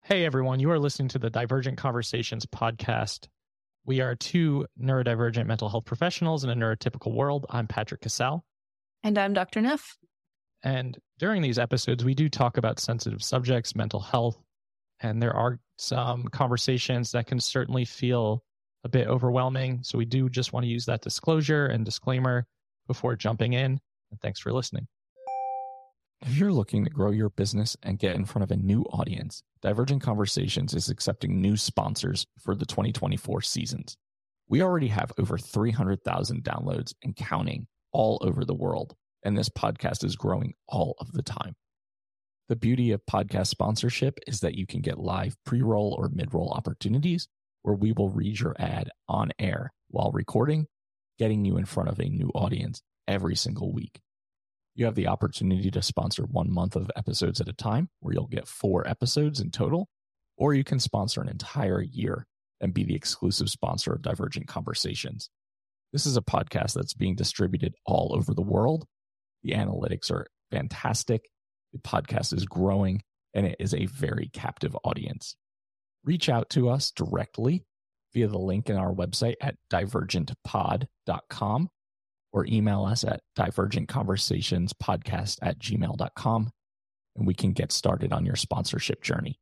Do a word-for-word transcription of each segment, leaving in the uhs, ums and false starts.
Hey everyone, you are listening to the Divergent Conversations podcast. We are two neurodivergent mental health professionals in a neurotypical world. I'm Patrick Cassell. And I'm Doctor Neff. And during these episodes, we do talk about sensitive subjects, mental health, and there are some conversations that can certainly feel a bit overwhelming. So we do just want to use that disclosure and disclaimer before jumping in. And thanks for listening. If you're looking to grow your business and get in front of a new audience, Divergent Conversations is accepting new sponsors for the twenty twenty-four seasons. We already have over three hundred thousand downloads and counting all over the world, and this podcast is growing all of the time. The beauty of podcast sponsorship is that you can get live pre-roll or mid-roll opportunities where we will read your ad on air while recording, getting you in front of a new audience every single week. You have the opportunity to sponsor one month of episodes at a time, where you'll get four episodes in total, or you can sponsor an entire year and be the exclusive sponsor of Divergent Conversations. This is a podcast that's being distributed all over the world. The analytics are fantastic. The podcast is growing, and it is a very captive audience. Reach out to us directly via the link in our website at divergent pod dot com. or email us at divergentconversationspodcast at gmail dot com, and we can get started on your sponsorship journey.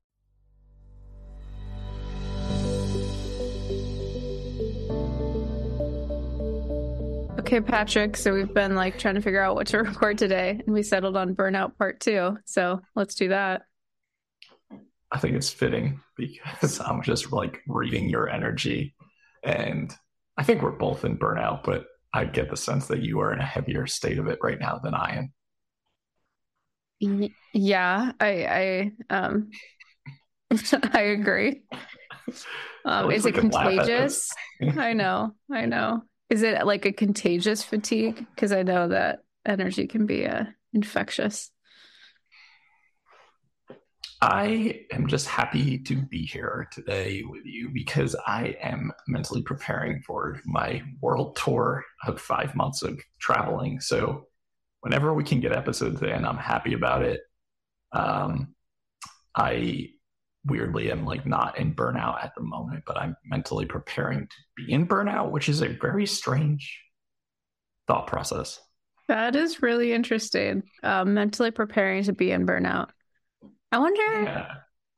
Okay, Patrick, so we've been like trying to figure out what to record today, and we settled on burnout part two. So let's do that. I think it's fitting because I'm just like reading your energy, and I think we're both in burnout, but I get the sense that you are in a heavier state of it right now than I am. Yeah, I I um I agree. Um, is it contagious? I know, I know. Is it like a contagious fatigue? Because I know that energy can be uh, infectious. I am just happy to be here today with you because I am mentally preparing for my world tour of five months of traveling. So whenever we can get episodes in, I'm happy about it. Um, I weirdly am like not in burnout at the moment, but I'm mentally preparing to be in burnout, which is a very strange thought process. That is really interesting. Uh, mentally preparing to be in burnout. I wonder yeah.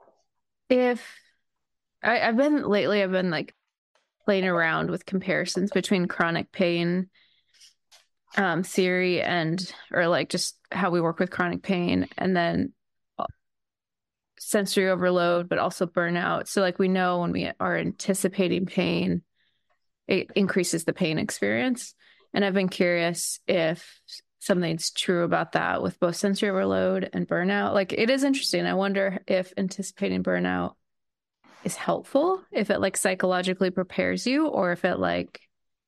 if I, I've been lately, I've been like playing around with comparisons between chronic pain um, theory and, or like just how we work with chronic pain, and then sensory overload, but also burnout. So like we know when we are anticipating pain, it increases the pain experience. And I've been curious if something's true about that with both sensory overload and burnout. Like it is interesting. I wonder if anticipating burnout is helpful, if it like psychologically prepares you, or if it like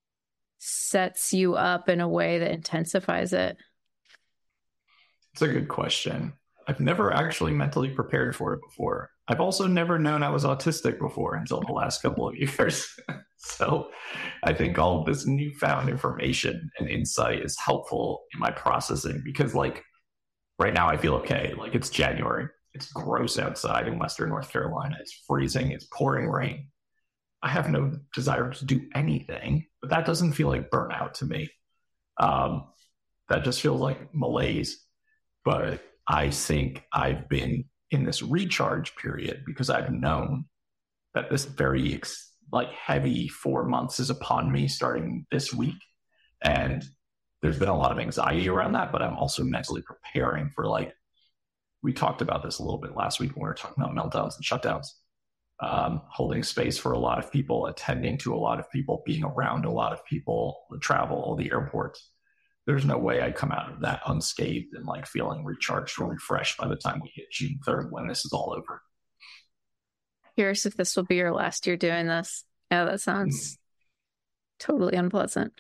sets you up in a way that intensifies it. It's a good question. I've never actually mentally prepared for it before. I've also never known I was autistic before until the last couple of years. So I think all of this newfound information and insight is helpful in my processing because like right now I feel okay. Like it's January. It's gross outside in Western North Carolina. It's freezing. It's pouring rain. I have no desire to do anything, but that doesn't feel like burnout to me. Um, that just feels like malaise. But I think I've been in this recharge period because I've known that this very ex- like heavy four months is upon me starting this week. And there's been a lot of anxiety around that, but I'm also mentally preparing for like, we talked about this a little bit last week when we were talking about meltdowns and shutdowns, um, holding space for a lot of people, attending to a lot of people, being around a lot of people, the travel, the airports. There's no way I come out of that unscathed and like feeling recharged or refreshed by the time we hit June third when this is all over. Curious if this will be your last year doing this. Yeah, that sounds mm. totally unpleasant.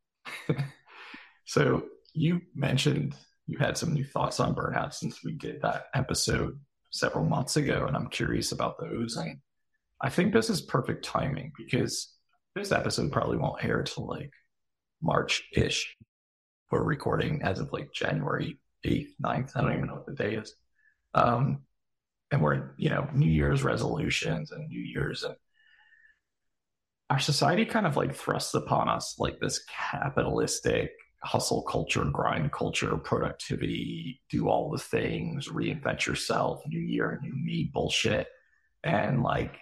So you mentioned you had some new thoughts on burnout since we did that episode several months ago, and I'm curious about those. I, I think this is perfect timing because this episode probably won't air till like March-ish. We're recording as of like January eighth, ninth. I don't even know what the day is. Um, and we're, you know, New Year's resolutions and New Year's, and our society kind of like thrusts upon us like this capitalistic hustle culture, grind culture, productivity, do all the things, reinvent yourself, new year, new me bullshit. And like,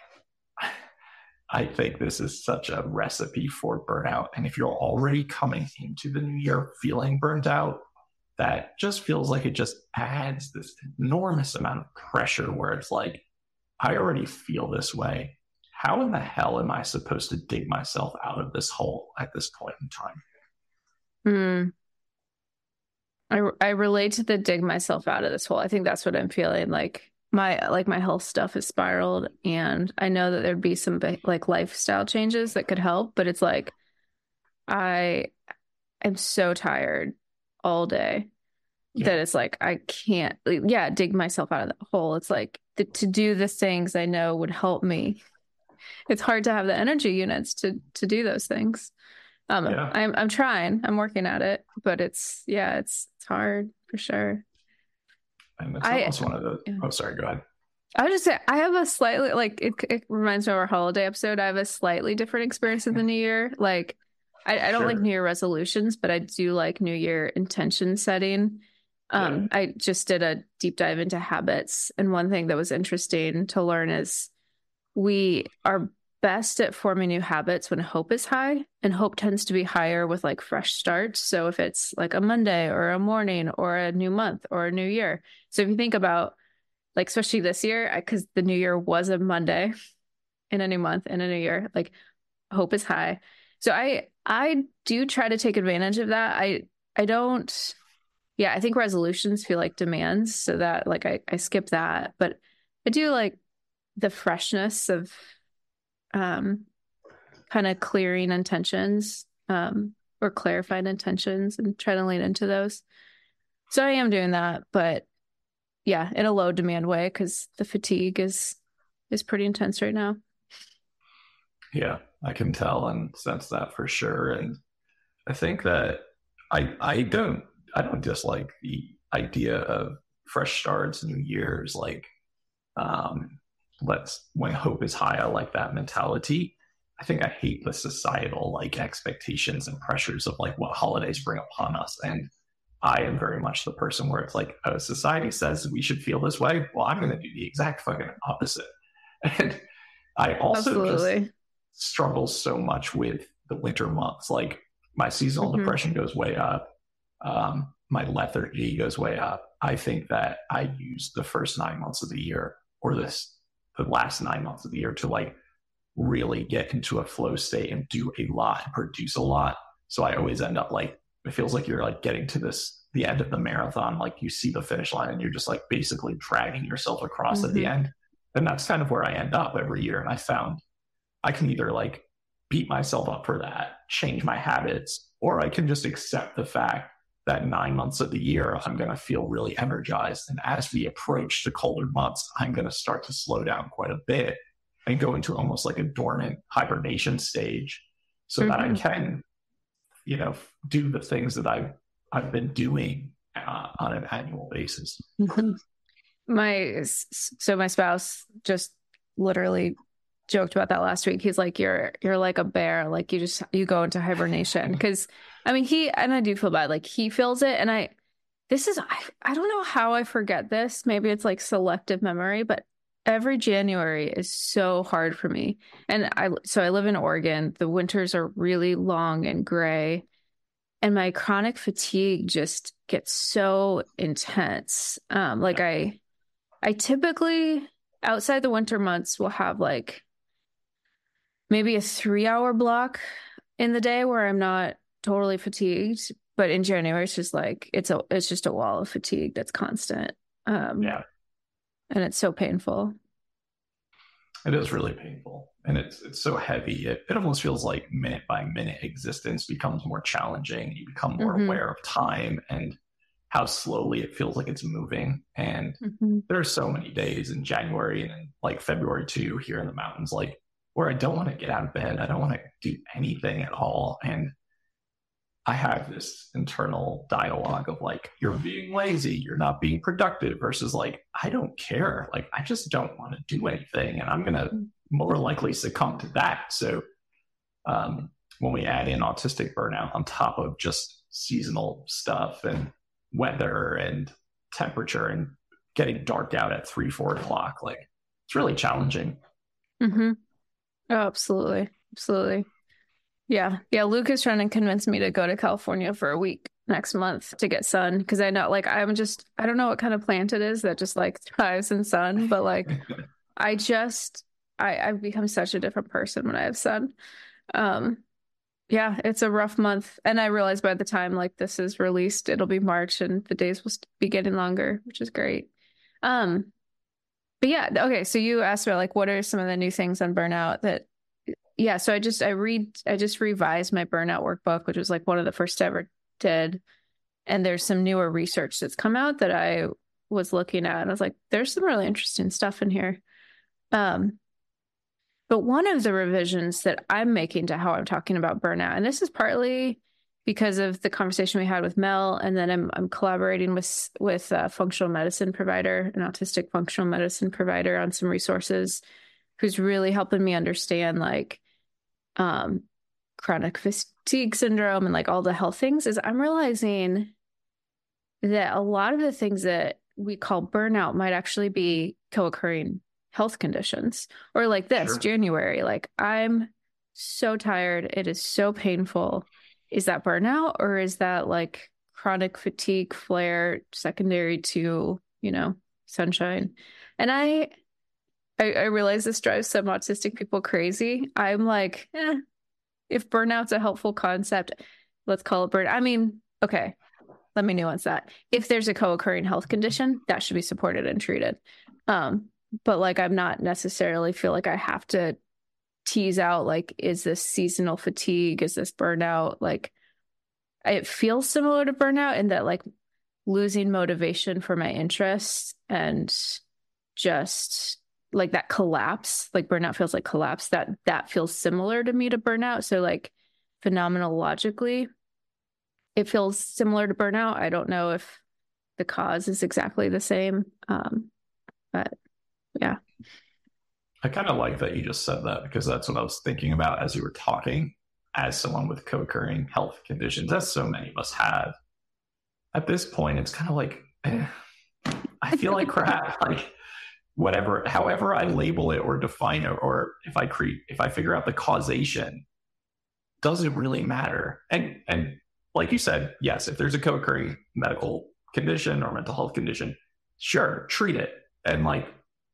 I think this is such a recipe for burnout. And if you're already coming into the new year feeling burnt out, that just feels like it just adds this enormous amount of pressure where it's like, I already feel this way. How in the hell am I supposed to dig myself out of this hole at this point in time? Hmm. I, I relate to the dig myself out of this hole. I think that's what I'm feeling. Like my like my health stuff is spiraled, and I know that there'd be some like lifestyle changes that could help, but it's like I am so tired all day yeah. that it's like I can't yeah dig myself out of the hole. It's like the, to do the things I know would help me. It's hard to have the energy units to to do those things. Um, yeah. I'm I'm trying. I'm working at it, but it's yeah, it's it's hard for sure. And it's almost I, one of the. Yeah. Oh, sorry. Go ahead. I would just say I have a slightly like it. It reminds me of our holiday episode. I have a slightly different experience in the new year. Like I, I don't sure. like New Year resolutions, but I do like New Year intention setting. Um, yeah. I just did a deep dive into habits, and one thing that was interesting to learn is we are best at forming new habits when hope is high, and hope tends to be higher with like fresh starts. So if it's like a Monday or a morning or a new month or a new year. So if you think about like, especially this year, because the new year was a Monday in a new month in a new year, like hope is high. So I, I do try to take advantage of that. I, I don't, yeah, I think resolutions feel like demands. So that like, I, I skip that, but I do like the freshness of, um, kind of clearing intentions, um, or clarified intentions, and try to lean into those. So I am doing that, but yeah, in a low demand way, because the fatigue is, is pretty intense right now. Yeah, I can tell and sense that for sure. And I think that I, I don't, I don't dislike the idea of fresh starts, new years, like, um, let's when hope is high, I like that mentality. I think I hate the societal like expectations and pressures of like what holidays bring upon us. And I am very much the person where it's like, oh, society says we should feel this way. Well, I'm going to do the exact fucking opposite. And I also Absolutely. just struggle so much with the winter months. Like my seasonal mm-hmm. depression goes way up. Um, my lethargy goes way up. I think that I use the first nine months of the year or this the last nine months of the year to like really get into a flow state and do a lot and produce a lot. So I always end up like, it feels like you're like getting to this, the end of the marathon. Like you see the finish line and you're just like basically dragging yourself across mm-hmm. at the end. And that's kind of where I end up every year. And I found I can either like beat myself up for that, change my habits, or I can just accept the fact that nine months of the year, I'm going to feel really energized. And as we approach the colder months, I'm going to start to slow down quite a bit and go into almost like a dormant hibernation stage so mm-hmm. that I can, you know, do the things that I've, I've been doing uh, on an annual basis. Mm-hmm. My, so my spouse just literally joked about that last week. He's like, you're, you're like a bear. Like you just, you go into hibernation. Cause I mean, he, and I do feel bad, like he feels it. And I, this is, I, I don't know how I forget this. Maybe it's like selective memory, but every January is so hard for me. And I, so I live in Oregon. The winters are really long and gray. And my chronic fatigue just gets so intense. Um, like I, I typically outside the winter months will have like maybe a three hour block in the day where I'm not totally fatigued, but in January it's just like it's a it's just a wall of fatigue that's constant. Um, yeah, and it's so painful. It is really painful, and it's it's so heavy. It it almost feels like minute by minute existence becomes more challenging. You become more mm-hmm. aware of time and how slowly it feels like it's moving. And mm-hmm. there are so many days in January and in like February too here in the mountains, like where I don't want to get out of bed. I don't want to do anything at all. And I have this internal dialogue of like, you're being lazy, you're not being productive, versus like, I don't care. Like, I just don't want to do anything. And I'm going to more likely succumb to that. So um, when we add in autistic burnout on top of just seasonal stuff and weather and temperature and getting dark out at three, four o'clock, like it's really challenging. Mm-hmm. Oh, absolutely. Absolutely. Yeah. Yeah. Luke is trying to convince me to go to California for a week next month to get sun. Cause I know, like, I'm just, I don't know what kind of plant it is that just like thrives in sun, but like, I just, I, I've become such a different person when I have sun. Um, yeah, it's a rough month. And I realize by the time like this is released, it'll be March and the days will be getting longer, which is great. Um, but yeah. Okay. So you asked about like, what are some of the new things on burnout that, yeah. So I just, I read, I just revised my burnout workbook, which was like one of the first I ever did. And there's some newer research that's come out that I was looking at. And I was like, there's some really interesting stuff in here. Um, but one of the revisions that I'm making to how I'm talking about burnout, and this is partly because of the conversation we had with Mel, and then I'm I'm collaborating with with a functional medicine provider, an autistic functional medicine provider, on some resources, who's really helping me understand like um, chronic fatigue syndrome and like all the health things. Is I'm realizing that a lot of the things that we call burnout might actually be co-occurring health conditions, or like this sure. January, like I'm so tired. It is so painful. Is that burnout, or is that like chronic fatigue flare secondary to, you know, sunshine? And I, I, I realize this drives some autistic people crazy. I'm like, eh, if burnout's a helpful concept, let's call it burn. I mean, okay, let me nuance that. If there's a co-occurring health condition, that should be supported and treated. Um, But like, I'm not necessarily feel like I have to tease out, like, is this seasonal fatigue? Is this burnout? Like, it feels similar to burnout in that like losing motivation for my interests and just like that collapse, like burnout feels like collapse, that that feels similar to me to burnout. So like phenomenologically, it feels similar to burnout. I don't know if the cause is exactly the same. Um, but yeah. I kind of like that you just said that, because that's what I was thinking about as you were talking, as someone with co-occurring health conditions, as so many of us have. At this point, it's kind of like, eh, I feel like crap. Like whatever, however I label it or define it, or if I create, if I figure out the causation, does it really matter? And, and like you said, yes, if there's a co-occurring medical condition or mental health condition, sure, treat it and like,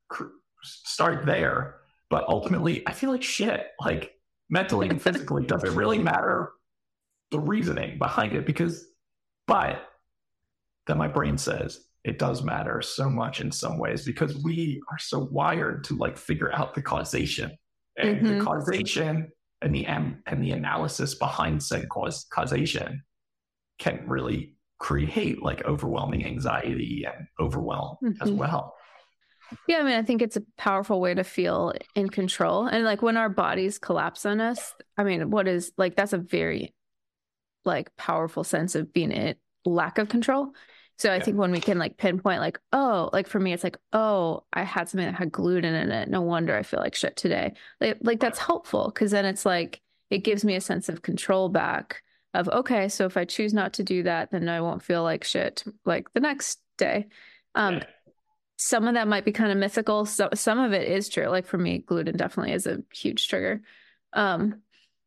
start there. But ultimately, I feel like shit, like mentally and physically, does it really matter the reasoning behind it? Because, but then my brain says it does matter so much in some ways, because we are so wired to like figure out the causation, and mm-hmm. the causation and the and the analysis behind said cause causation can really create like overwhelming anxiety and overwhelm mm-hmm. as well. Yeah, I mean, I think it's a powerful way to feel in control. And like when our bodies collapse on us, I mean, what is like, that's a very like powerful sense of being in lack of control. So I yeah. think when we can like pinpoint like, oh, like for me, it's like, oh, I had something that had gluten in it. No wonder I feel like shit today. Like, like that's helpful, because then it's like, it gives me a sense of control back of, okay, so if I choose not to do that, then I won't feel like shit like the next day. Um, yeah. Some of that might be kind of mythical. So some of it is true. Like for me, gluten definitely is a huge trigger. Um,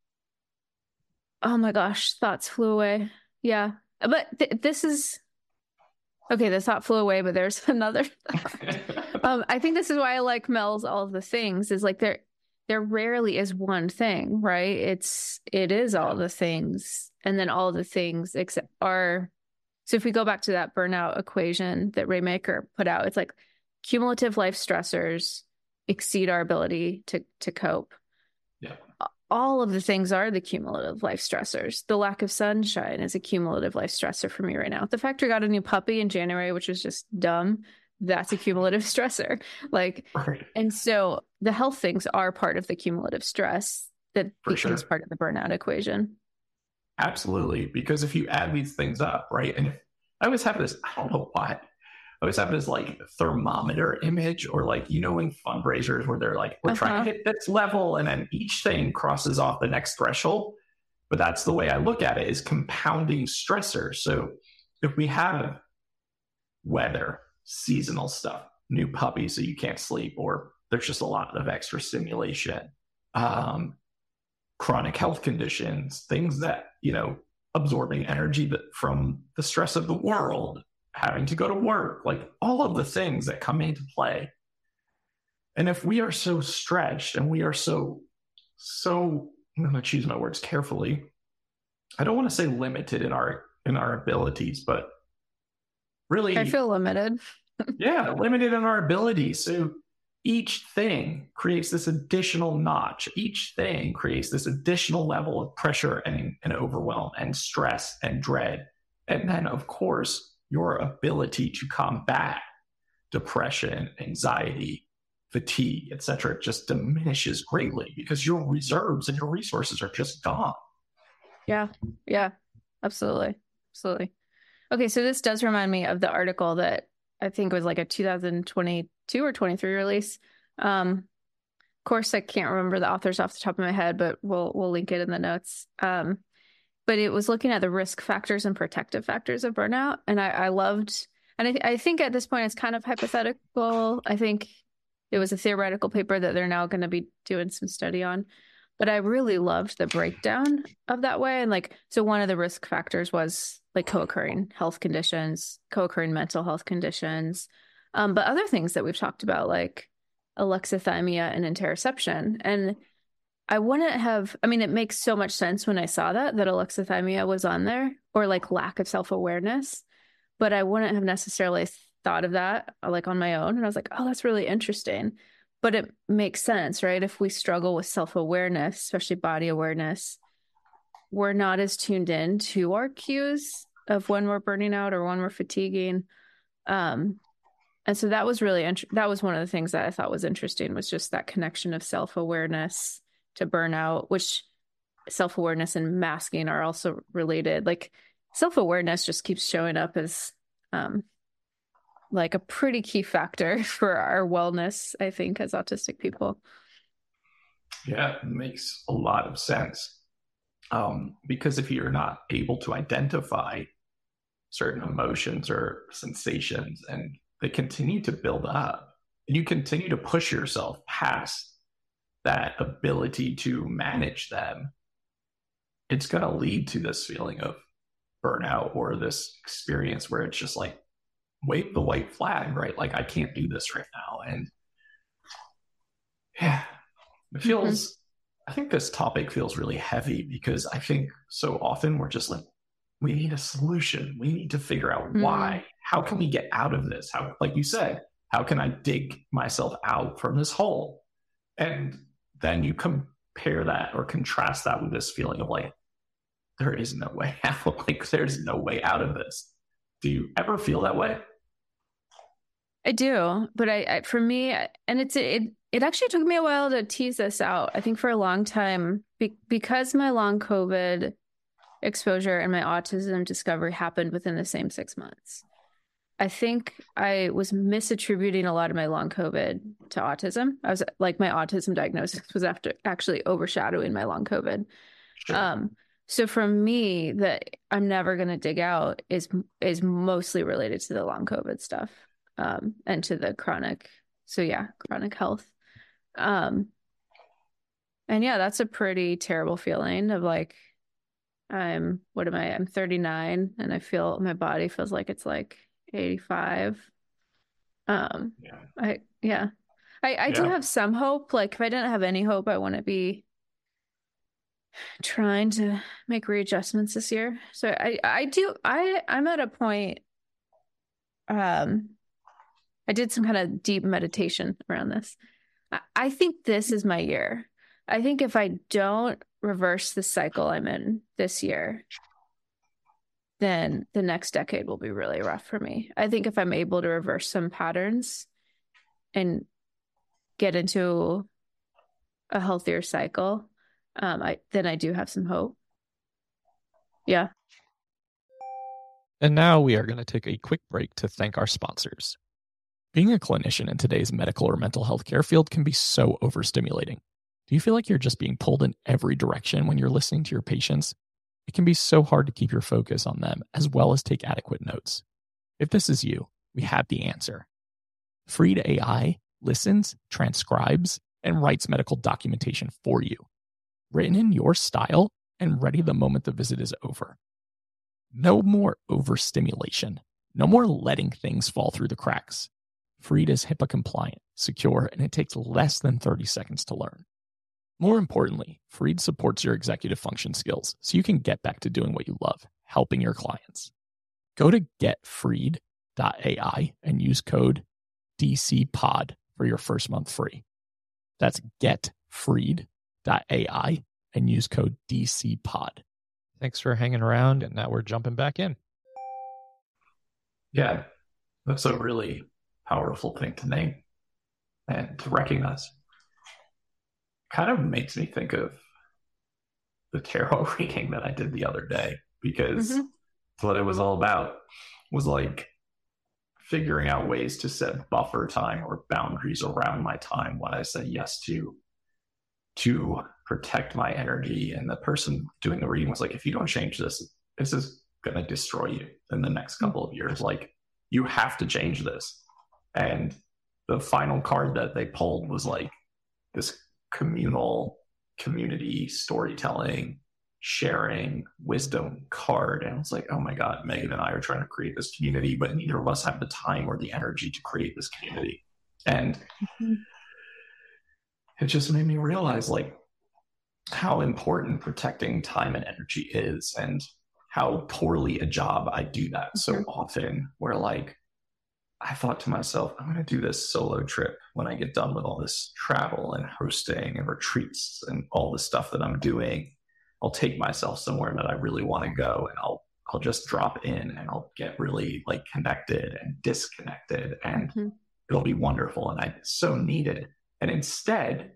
oh my gosh, thoughts flew away. Yeah. But th- this is, okay, the thought flew away, but there's another. um, I think this is why I like Mel's All of the Things, is like there, there rarely is one thing, right? It's, it is all the things. And then all the things except are, so if we go back to that burnout equation that Raymaker put out, it's like cumulative life stressors exceed our ability to to cope. Yeah. All of the things are the cumulative life stressors. The lack of sunshine is a cumulative life stressor for me right now. The fact I got a new puppy in January, which was just dumb, that's a cumulative stressor. Like, right. And so the health things are part of the cumulative stress that becomes sure. part of the burnout equation. Absolutely. Because if you add these things up, right? And if, I always have this, I don't know why, I always have this like thermometer image, or like, you know, in fundraisers where they're like, we're uh-huh. trying to hit this level, and then each thing crosses off the next threshold. But that's the way I look at it, is compounding stressors. So if we have weather, seasonal stuff, new puppies so you can't sleep, or there's just a lot of extra stimulation, um, chronic health conditions, things that, you know, absorbing energy from the stress of the world, having to go to work, like all of the things that come into play. And if we are so stretched and we are so, so, I'm going to choose my words carefully, I don't want to say limited in our, in our abilities, but really, I feel limited. yeah, limited in our abilities. So each thing creates this additional notch. Each thing creates this additional level of pressure and, and overwhelm and stress and dread. And then, of course, your ability to combat depression, anxiety, fatigue, et cetera, just diminishes greatly because your reserves and your resources are just gone. Yeah, yeah, absolutely. Absolutely. Okay, so this does remind me of the article that I think was like a two thousand twenty-two or twenty-three release. Um, of course, I can't remember the authors off the top of my head, but we'll we'll link it in the notes. Um, but it was looking at the risk factors and protective factors of burnout, and I, I loved, and I, I think at this point it's kind of hypothetical. I think it was a theoretical paper that they're now going to be doing some study on. But I really loved the breakdown of that way. And like, so one of the risk factors was like co-occurring health conditions, co-occurring mental health conditions, um, but other things that we've talked about, like alexithymia and interoception. And I wouldn't have, I mean, it makes so much sense when I saw that, that alexithymia was on there, or like lack of self-awareness, but I wouldn't have necessarily thought of that like on my own. And I was like, oh, that's really interesting. But it makes sense, right? If we struggle with self-awareness, especially body awareness, we're not as tuned in to our cues of when we're burning out or when we're fatiguing. Um, and so that was really, int- that was one of the things that I thought was interesting, was just that connection of self-awareness to burnout, which self-awareness and masking are also related. Like self-awareness just keeps showing up as um, like a pretty key factor for our wellness, I think, as autistic people. Yeah, it makes a lot of sense. Um, because if you're not able to identify certain emotions or sensations and they continue to build up, and you continue to push yourself past that ability to manage them, it's going to lead to this feeling of burnout, or this experience where it's just like, wave the white flag, right? Like, I can't do this right now. And yeah, it feels, mm-hmm. I think this topic feels really heavy because I think so often we're just like, we need a solution. We need to figure out mm-hmm. why. How can we get out of this? How, like you said, how can I dig myself out from this hole? And then you compare that or contrast that with this feeling of like, there is no way out. Like, there's no way out of this. Do you ever feel that way? I do, but I, I for me, and it's it it actually took me a while to tease this out. I think for a long time, be, because my long COVID exposure and my autism discovery happened within the same six months. I think I was misattributing a lot of my long COVID to autism. I was like, my autism diagnosis was after actually overshadowing my long COVID. Sure. Um, so for me, that I'm never going to dig out is is mostly related to the long COVID stuff. Um, and to the chronic, so yeah, chronic health. Um, and yeah, that's a pretty terrible feeling of like, I'm, what am I? I'm thirty-nine and I feel, my body feels like it's like eighty-five. Um, yeah. I, yeah, I, I yeah. do have some hope. Like if I didn't have any hope, I wouldn't be trying to make readjustments this year. So I, I do, I, I'm at a point, um, I did some kind of deep meditation around this. I think this is my year. I think if I don't reverse the cycle I'm in this year, then the next decade will be really rough for me. I think if I'm able to reverse some patterns and get into a healthier cycle, um, I then I do have some hope. Yeah. And now we are going to take a quick break to thank our sponsors. Being a clinician in today's medical or mental health care field can be so overstimulating. Do you feel like you're just being pulled in every direction when you're listening to your patients? It can be so hard to keep your focus on them as well as take adequate notes. If this is you, we have the answer. Freed A I listens, transcribes, and writes medical documentation for you, written in your style and ready the moment the visit is over. No more overstimulation. No more letting things fall through the cracks. Freed is HIPAA compliant, secure, and it takes less than thirty seconds to learn. More importantly, Freed supports your executive function skills so you can get back to doing what you love, helping your clients. Go to get freed dot A I and use code D C pod for your first month free. That's get freed dot A I and use code D C pod. Thanks for hanging around, and now we're jumping back in. Yeah, that's a really powerful thing to name and to recognize. Kind of makes me think of the tarot reading that I did the other day, because Mhm. what it was all about was like figuring out ways to set buffer time or boundaries around my time when I say yes to to protect my energy. And the person doing the reading was like, if you don't change this, this is going to destroy you in the next couple of years. Like, you have to change this. And the final card that they pulled was like this communal community storytelling, sharing wisdom card. And I was like, oh my God, Megan and I are trying to create this community, but neither of us have the time or the energy to create this community. And Mhm. it just made me realize like how important protecting time and energy is, and how poorly a job I do that so Mhm. often, where like I thought to myself, I'm going to do this solo trip when I get done with all this travel and hosting and retreats and all the stuff that I'm doing. I'll take myself somewhere that I really want to go, and I'll I'll just drop in and I'll get really like connected and disconnected, and Mhm. it'll be wonderful. And I so need it. And instead,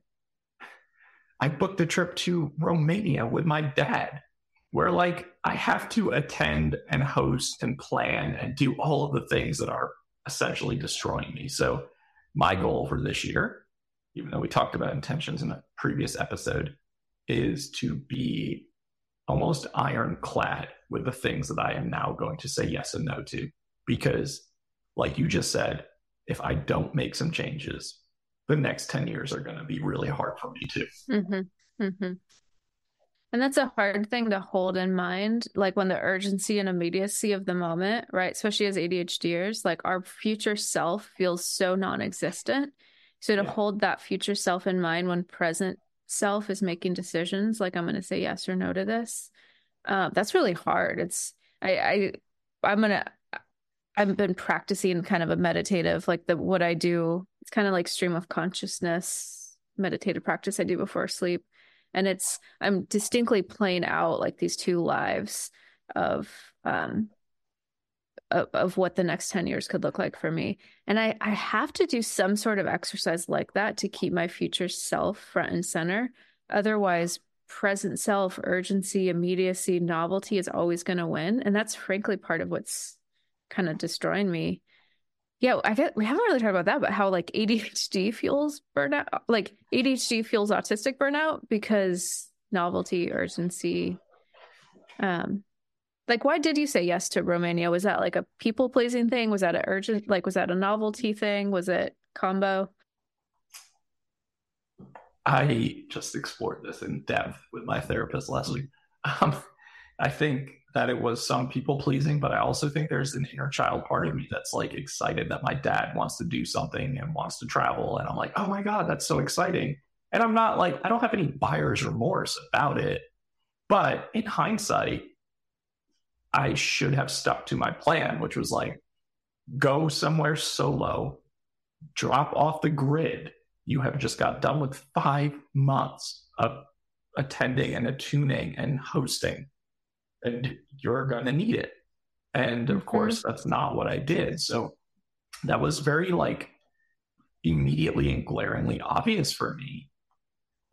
I booked a trip to Romania with my dad, where like I have to attend and host and plan and do all of the things that are essentially destroying me. So my goal for this year, even though we talked about intentions in a previous episode, is to be almost ironclad with the things that I am now going to say yes and no to. Because like you just said, if I don't make some changes, the next ten years are going to be really hard for me too. Mm-hmm. Mm-hmm. And that's a hard thing to hold in mind, like when the urgency and immediacy of the moment, right? Especially as ADHDers, like our future self feels so non-existent. So to Yeah. hold that future self in mind when present self is making decisions, like I'm going to say yes or no to this, uh, that's really hard. It's I, I I'm gonna I've been practicing kind of a meditative, like the what I do. It's kind of like stream of consciousness meditative practice I do before sleep. And it's, I'm distinctly playing out like these two lives of, um, of, of what the next ten years could look like for me. And I, I have to do some sort of exercise like that to keep my future self front and center. Otherwise, present self, urgency, immediacy, novelty is always going to win. And that's frankly part of what's kind of destroying me. Yeah, I get, we haven't really talked about that, but how like A D H D fuels burnout, like A D H D fuels autistic burnout because novelty, urgency. Um, like, why did you say yes to Romania? Was that like a people pleasing thing? Was that an urgent, like, was that a novelty thing? Was it combo? I just explored this in depth with my therapist last week. Um, I think that it was some people pleasing, but I also think there's an inner child part of me that's like excited that my dad wants to do something and wants to travel. And I'm like, oh my God, that's so exciting. And I'm not like, I don't have any buyer's remorse about it. But in hindsight, I should have stuck to my plan, which was like, go somewhere solo, drop off the grid. You have just got done with five months of attending and attuning and hosting, and you're going to need it. And of course, that's not what I did. So that was very like immediately and glaringly obvious for me.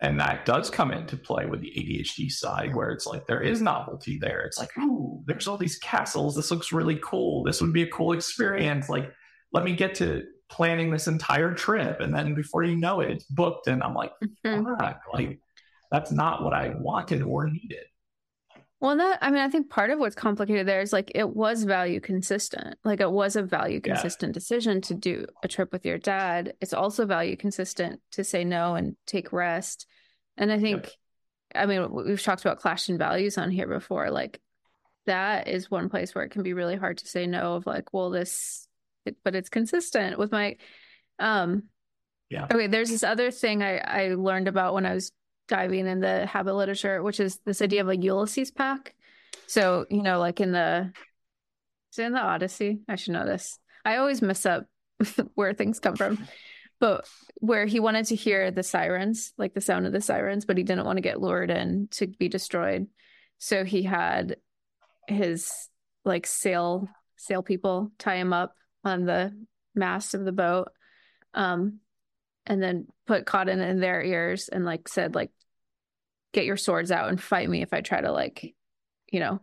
And that does come into play with the A D H D side, where it's like there is novelty there. It's like, ooh, there's all these castles. This looks really cool. This would be a cool experience. Like, let me get to planning this entire trip. And then before you know it, it's booked. And I'm like, Mhm. fuck, like, that's not what I wanted or needed. Well, that, I mean, I think part of what's complicated there is like it was value consistent. Like it was a value Yeah. consistent decision to do a trip with your dad. It's also value consistent to say no and take rest. And I think, Yep. I mean, we've talked about clash in values on here before. Like that is one place where it can be really hard to say no of like, well, this, it, but it's consistent with my, um, Yeah. okay, there's this other thing I, I learned about when I was diving in the habit literature, which is this idea of a Ulysses pack. So, you know, like in the, is it in the Odyssey? I should know this. I always mess up where things come from. But where he wanted to hear the sirens, like the sound of the sirens, but he didn't want to get lured in to be destroyed. So he had his like sail sail people tie him up on the mast of the boat. Um, and then put cotton in their ears and like said, like, get your swords out and fight me if I try to like, you know,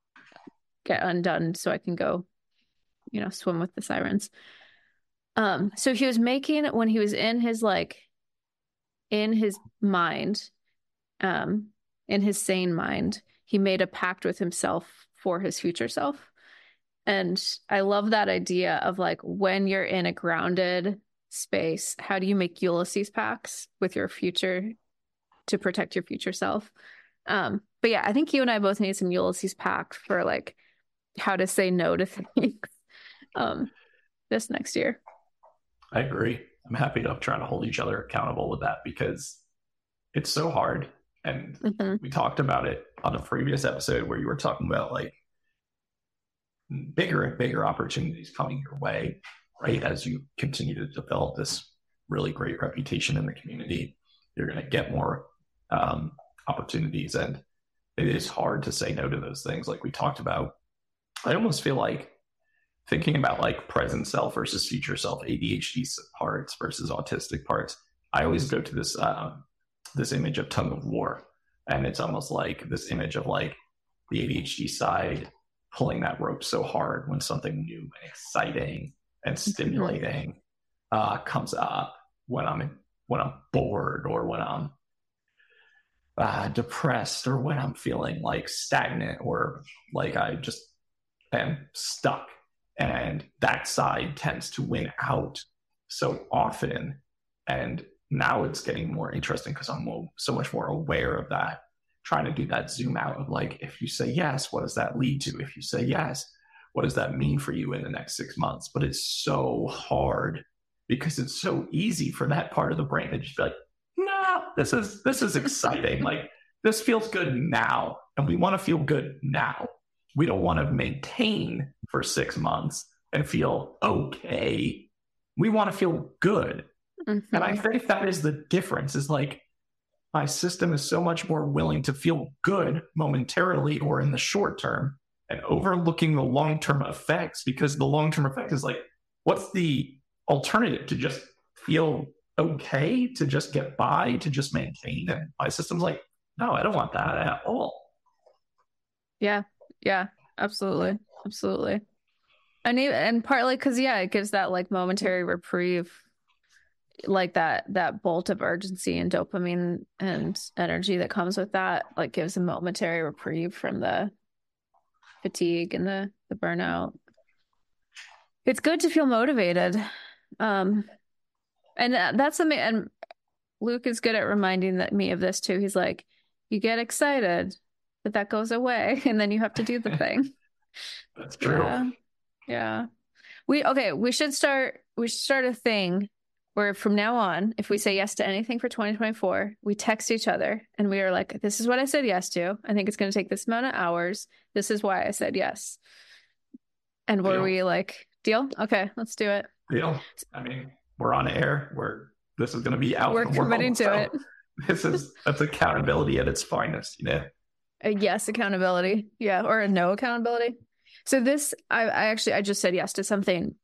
get undone so I can go, you know, swim with the sirens. Um, so he was making, when he was in his like in his mind, um, in his sane mind, he made a pact with himself for his future self. And I love that idea of like when you're in a grounded space, how do you make Ulysses pacts with your future to protect your future self? Um, but yeah, I think you and I both need some Ulysses pacts for like how to say no to things um, this next year. I agree. I'm happy to try to hold each other accountable with that because it's so hard. And Mhm. we talked about it on a previous episode where you were talking about like bigger and bigger opportunities coming your way, right? As you continue to develop this really great reputation in the community, you're going to get more um, opportunities. And it is hard to say no to those things. Like we talked about, I almost feel like thinking about like present self versus future self, A D H D parts versus autistic parts. I always go to this, um, this image of tug of war. And it's almost like this image of like the A D H D side pulling that rope so hard when something new and exciting and stimulating uh, comes up, when I'm in, when I'm bored or when I'm uh, depressed or when I'm feeling like stagnant or like I just am stuck. And that side tends to win out so often. And now it's getting more interesting because I'm so much more aware of that, trying to do that zoom out of like, if you say yes, what does that lead to? If you say yes, what does that mean for you in the next six months? But it's so hard because it's so easy for that part of the brain to just be like, no, this is, this is exciting. Like this feels good now. And we want to feel good now. We don't want to maintain for six months and feel okay. We want to feel good. Mm-hmm. And I think that is the difference, is like my system is so much more willing to feel good momentarily or in the short term and overlooking the long-term effects, because the long-term effect is like, what's the alternative to just feel okay, to just get by, to just maintain? And my system's like, no, I don't want that at all. Yeah. Yeah, absolutely. Absolutely. And even, and partly because, yeah, it gives that like momentary reprieve, like that, that bolt of urgency and dopamine and energy that comes with that, like gives a momentary reprieve from the fatigue and the, the burnout. It's good to feel motivated. Um, and that's something, and Luke is good at reminding that, me of this too. He's like, you get excited, but that goes away and then you have to do the thing. That's true. Yeah. Yeah. We, okay, we should start, we should start a thing where from now on, if we say yes to anything for twenty twenty-four, we text each other and we are like, this is what I said yes to. I think it's going to take this amount of hours. This is why I said yes. And were Deal. we like, deal? Okay, let's do it. Deal. I mean, we're on air. We're, this is going to be out. We're committing world, to so it. This is, that's accountability at its finest, you know? A yes accountability. Yeah. Or a no accountability. So this, I, I actually, I just said yes to something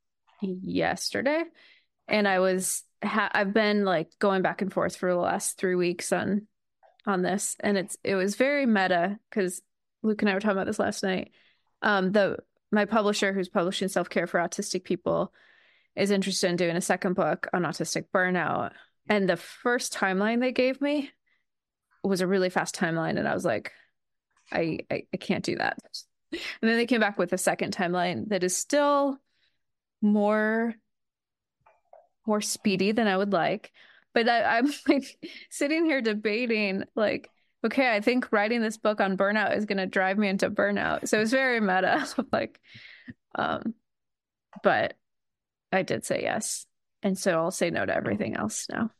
yesterday. And I was, ha- I've been like going back and forth for the last three weeks on on this, and it's it was very meta because Luke and I were talking about this last night. Um, the my publisher, who's publishing self-care for autistic people, is interested in doing a second book on autistic burnout. And the first timeline they gave me was a really fast timeline, and I was like, I I, I can't do that. And then they came back with a second timeline that is still more more speedy than I would like. But I, I'm like sitting here debating, like, okay, I think writing this book on burnout is going to drive me into burnout. So it's very meta, like, um, but I did say yes, and so I'll say no to everything else now.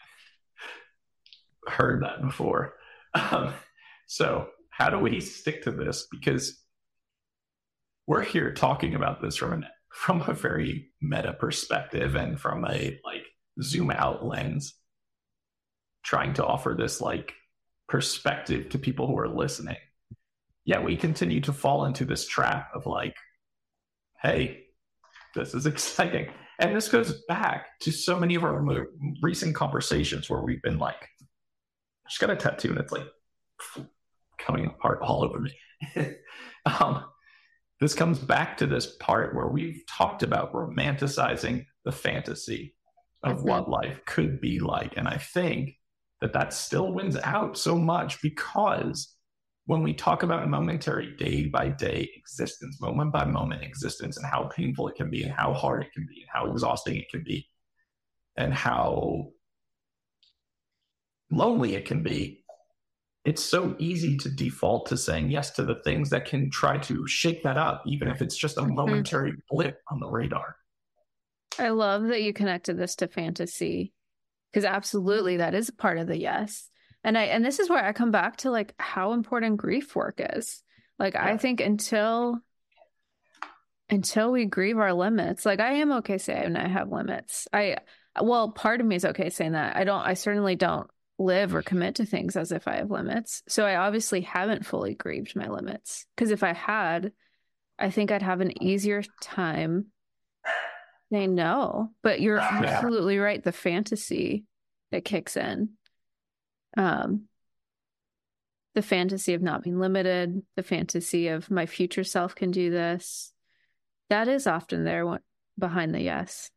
Heard that before. Um, so how do we stick to this? Because we're here talking about this from an from a very meta perspective and from a like zoom out lens, trying to offer this like perspective to people who are listening. Yeah, we continue to fall into this trap of like, hey, this is exciting. And this goes back to so many of our mo- recent conversations where we've been like, I just got a tattoo and it's like coming apart all over me. um, this comes back to this part where we've talked about romanticizing the fantasy of mm-hmm. what life could be like. And I think that that still wins out so much because when we talk about momentary day by day existence, moment by moment existence, and how painful it can be and how hard it can be and how exhausting it can be and how lonely it can be, it's so easy to default to saying yes to the things that can try to shake that up, even if it's just a momentary blip on the radar. I love that you connected this to fantasy, because absolutely that is a part of the yes. And I and this is where I come back to like how important grief work is. Like yeah. I think until until we grieve our limits, like I am okay saying I have limits. I well, part of me is okay saying that. I don't I certainly don't live or commit to things as if I have limits. So I obviously haven't fully grieved my limits, because if I had, I think I'd have an easier time saying no. But you're yeah. absolutely right. The fantasy that kicks in, um, the fantasy of not being limited, the fantasy of my future self can do this, that is often there behind the yes.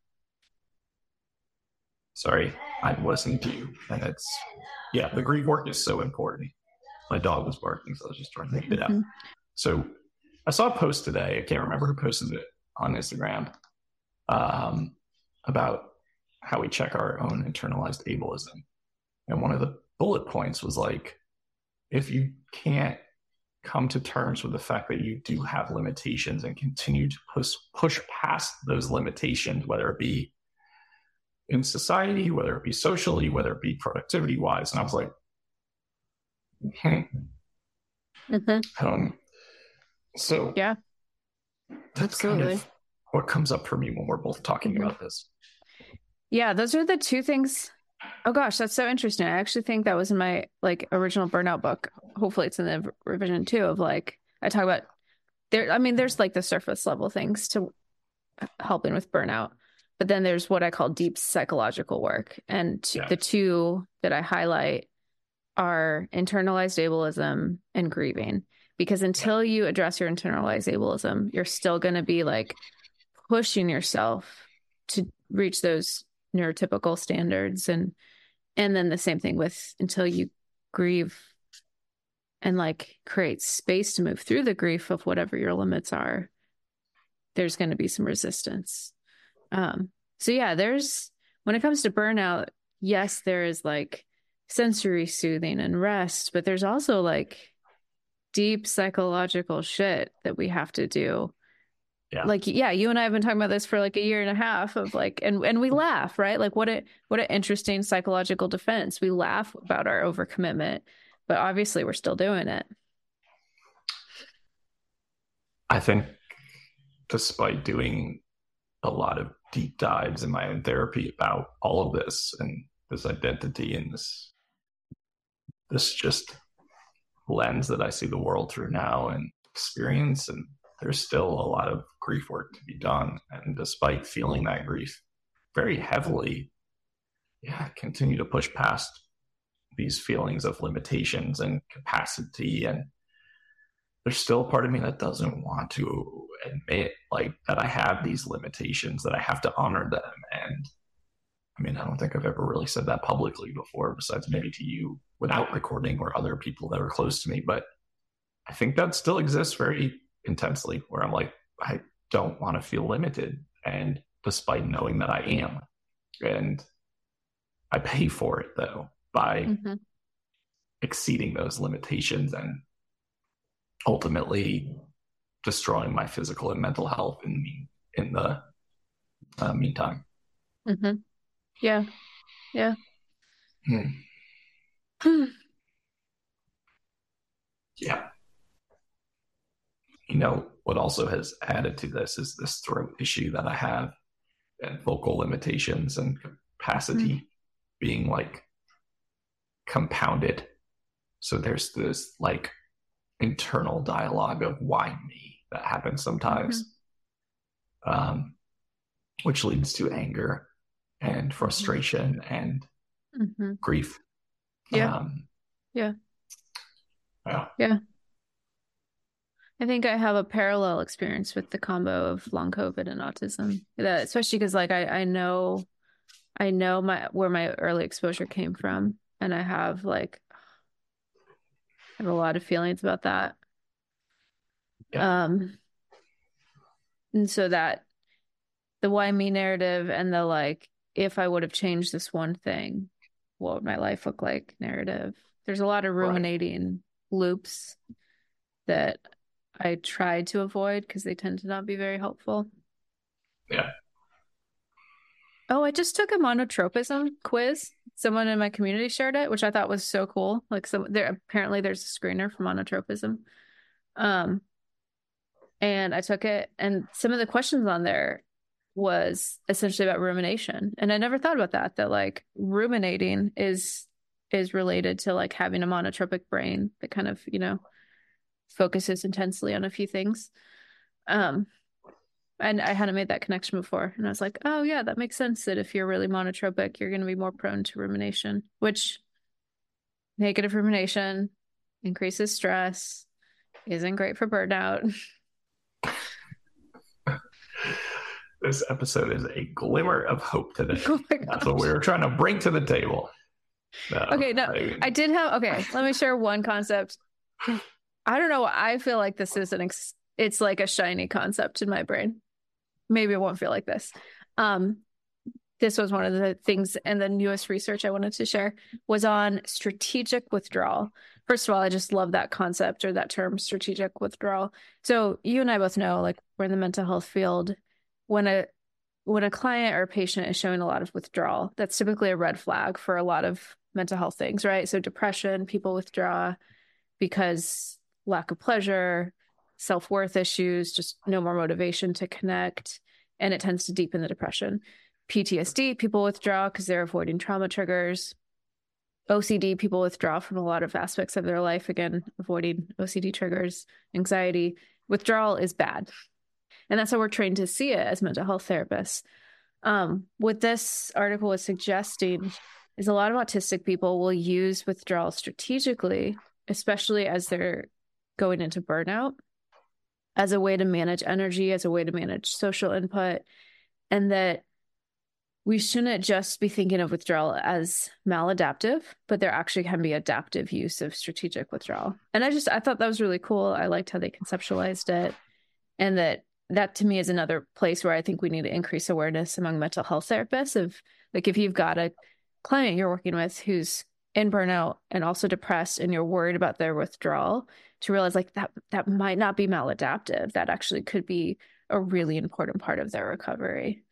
Sorry, I'm listening to you. And it's, yeah, the grief work is so important. My dog was barking, so I was just trying to get it out. So I saw a post today. I can't remember who posted it on Instagram um, about how we check our own internalized ableism. And one of the bullet points was like, if you can't come to terms with the fact that you do have limitations and continue to push, push past those limitations, whether it be in society, whether it be socially, whether it be productivity wise. And I was like, hmm. Mm-hmm. Um, so yeah, that's absolutely kind of what comes up for me when we're both talking mm-hmm. about this. Yeah, those are the two things. Oh gosh, that's so interesting. I actually think that was in my like original burnout book. Hopefully it's in the revision too, of like, I talk about there. I mean, there's like the surface level things to helping with burnout. But then there's what I call deep psychological work. And t- yeah. the two that I highlight are internalized ableism and grieving. Because until you address your internalized ableism, you're still going to be like pushing yourself to reach those neurotypical standards. And and then the same thing with until you grieve and like create space to move through the grief of whatever your limits are, there's going to be some resistance. Um, so yeah, there's, when it comes to burnout, yes, there is like sensory soothing and rest, but there's also like deep psychological shit that we have to do. Yeah. Like, yeah, you and I have been talking about this for like a year and a half of like, and, and we laugh, right? Like what a, what an interesting psychological defense. We laugh about our overcommitment, but obviously we're still doing it. I think despite doing a lot of deep dives in my own therapy about all of this and this identity and this this just lens that I see the world through now and experience, and there's still a lot of grief work to be done. And despite feeling that grief very heavily, yeah, I continue to push past these feelings of limitations and capacity, and there's still a part of me that doesn't want to admit like that I have these limitations, that I have to honor them. And I mean, I don't think I've ever really said that publicly before, besides maybe to you without recording or other people that are close to me. But I think that still exists very intensely, where I'm like, I don't want to feel limited. And despite knowing that I am, and I pay for it though, by mm-hmm. exceeding those limitations and ultimately destroying my physical and mental health in the, in the uh, meantime. Mm-hmm. Yeah. Yeah. Hmm. Yeah. You know, what also has added to this is this throat issue that I have, and vocal limitations and capacity mm-hmm. being like compounded. So there's this like internal dialogue of why me that happens sometimes, mm-hmm. um, which leads to anger and frustration mm-hmm. and mm-hmm. grief. Yeah. Um, yeah. Yeah. Yeah. I think I have a parallel experience with the combo of long COVID and autism, that, especially because like I, I know, I know my, where my early exposure came from. And I have like, I have a lot of feelings about that. Yeah. Um, and so that the why me narrative and the like, if I would have changed this one thing, what would my life look like narrative? There's a lot of ruminating right. loops that I try to avoid because they tend to not be very helpful. Yeah. Oh, I just took a monotropism quiz. Someone in my community shared it, which I thought was so cool. Like, so there apparently there's a screener for monotropism. Um, and I took it, and some of the questions on there was essentially about rumination, and I never thought about that. That like ruminating is is related to like having a monotropic brain that kind of, you know, focuses intensely on a few things. Um, and I hadn't made that connection before. And I was like, oh yeah, that makes sense that if you're really monotropic, you're going to be more prone to rumination, which negative rumination increases stress, isn't great for burnout. This episode is a glimmer of hope today. Oh That's what we were trying to bring to the table. No, okay, no, I, I did have, okay, let me share one concept. I don't know. I feel like this is an, ex- it's like a shiny concept in my brain. Maybe it won't feel like this. Um, this was one of the things, and the newest research I wanted to share was on strategic withdrawal. First of all, I just love that concept, or that term, strategic withdrawal. So you and I both know, like, we're in the mental health field. When a when a client or a patient is showing a lot of withdrawal, that's typically a red flag for a lot of mental health things, right? So depression, people withdraw because lack of pleasure, self-worth issues, just no more motivation to connect, and it tends to deepen the depression. P T S D, people withdraw because they're avoiding trauma triggers. O C D, people withdraw from a lot of aspects of their life, again, avoiding O C D triggers. Anxiety, withdrawal is bad. And that's how we're trained to see it as mental health therapists. Um, what this article was suggesting is a lot of autistic people will use withdrawal strategically, especially as they're going into burnout, as a way to manage energy, as a way to manage social input, and that we shouldn't just be thinking of withdrawal as maladaptive, but there actually can be adaptive use of strategic withdrawal. And I just, I thought that was really cool. I liked how they conceptualized it, and that that to me is another place where I think we need to increase awareness among mental health therapists of, like, if you've got a client you're working with who's in burnout and also depressed, and you're worried about their withdrawal, to realize like that, that might not be maladaptive. That actually could be a really important part of their recovery.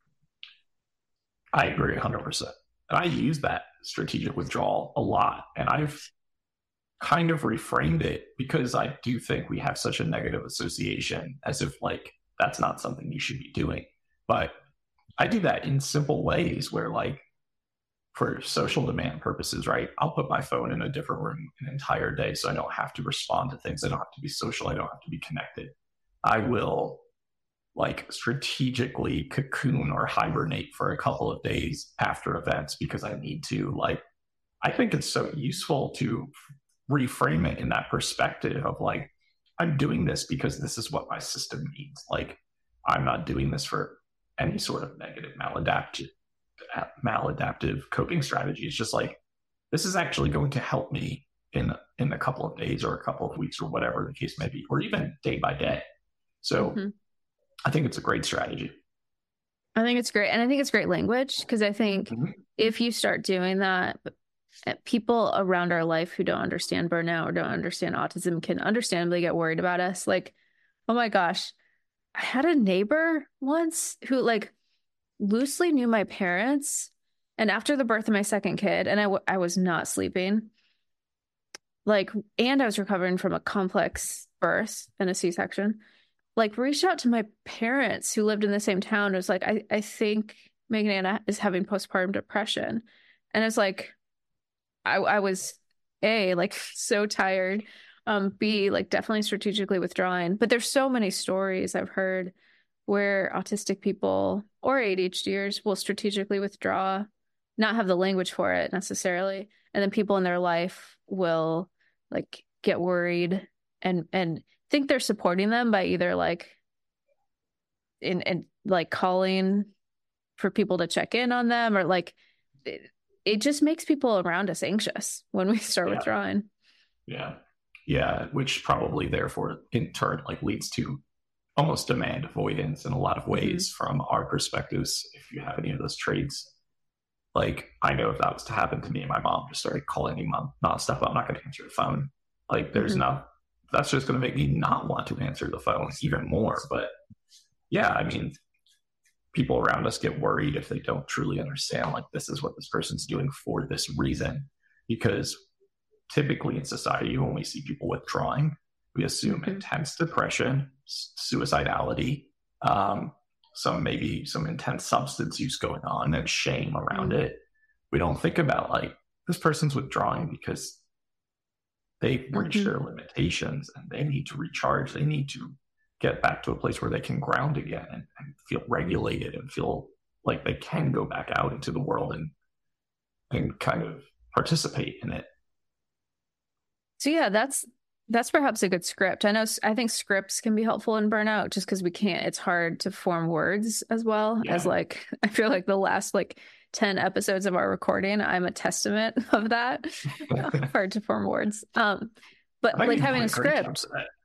I agree one hundred percent. And I use that strategic withdrawal a lot. And I've kind of reframed it because I do think we have such a negative association, as if like that's not something you should be doing. But I do that in simple ways where, like, for social demand purposes, right, I'll put my phone in a different room an entire day so I don't have to respond to things. I don't have to be social. I don't have to be connected. I will like strategically cocoon or hibernate for a couple of days after events because I need to like I think it's so useful to reframe it in that perspective of like, I'm doing this because this is what my system needs. Like, I'm not doing this for any sort of negative maladaptive maladaptive coping strategy. It's just like, this is actually going to help me in in a couple of days or a couple of weeks or whatever the case may be, or even day by day. So mm-hmm. I think it's a great strategy. I think it's great. And I think it's great language, because I think mm-hmm. if you start doing that, people around our life who don't understand burnout or don't understand autism can understandably get worried about us. Like, oh my gosh, I had a neighbor once who like loosely knew my parents. And after the birth of my second kid, and I, w- I was not sleeping, like, and I was recovering from a complex birth and a C-section, like reached out to my parents who lived in the same town. It was like, I, I think Megan Anna is having postpartum depression. And it's like, I, I was A, like so tired, um, B, like definitely strategically withdrawing. But there's so many stories I've heard where autistic people or ADHDers will strategically withdraw, not have the language for it necessarily. And then people in their life will like get worried and, and think they're supporting them by either like in, in like calling for people to check in on them, or like, it, it just makes people around us anxious when we start yeah. withdrawing. Yeah. Yeah. Which probably therefore in turn like leads to almost demand avoidance in a lot of ways mm-hmm. from our perspectives. If you have any of those traits, like I know if that was to happen to me and my mom just started calling me mom nonstop, I'm not going to answer the phone. Like there's mm-hmm. no, that's just going to make me not want to answer the phone even more. But yeah, I mean, people around us get worried if they don't truly understand, like, this is what this person's doing for this reason. Because typically in society, when we see people withdrawing, we assume mm-hmm. intense depression, suicidality, um, some maybe some intense substance use going on, and shame around mm-hmm. it. We don't think about, like, this person's withdrawing because they've reached mm-hmm. their limitations and they need to recharge. They need to get back to a place where they can ground again and, and feel regulated and feel like they can go back out into the world and and kind of participate in it. So yeah, that's that's perhaps a good script. I know I think scripts can be helpful in burnout just because we can't, it's hard to form words as well yeah. as like, I feel like the last like ten episodes of our recording, I'm a testament of that. Hard to form words. Um, but like having a script.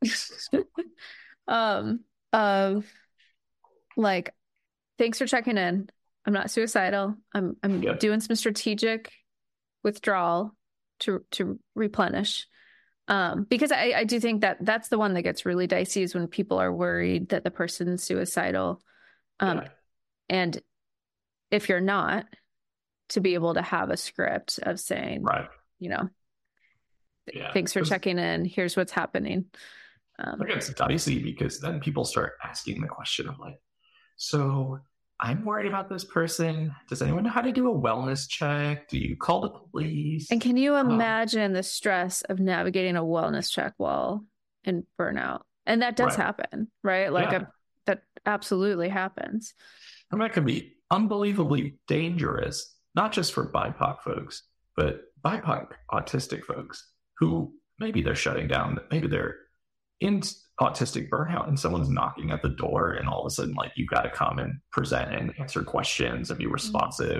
um of like, thanks for checking in. I'm not suicidal. I'm I'm yep. doing some strategic withdrawal to to replenish. Um, because I, I do think that that's the one that gets really dicey, is when people are worried that the person's suicidal. Um, yeah. And if you're not, to be able to have a script of saying, right, you know, yeah. thanks for checking in. Here's what's happening. Um, Look, it's dicey because then people start asking the question of like, so I'm worried about this person. Does anyone know how to do a wellness check? Do you call the police? And can you imagine um, the stress of navigating a wellness check while in burnout? And that does right. happen, right? Like yeah. a, that absolutely happens. And that can be unbelievably dangerous, not just for B I P O C folks, but B I P O C autistic folks who maybe they're shutting down, maybe they're in autistic burnout and someone's knocking at the door and all of a sudden like you got to come and present and answer questions and be responsive.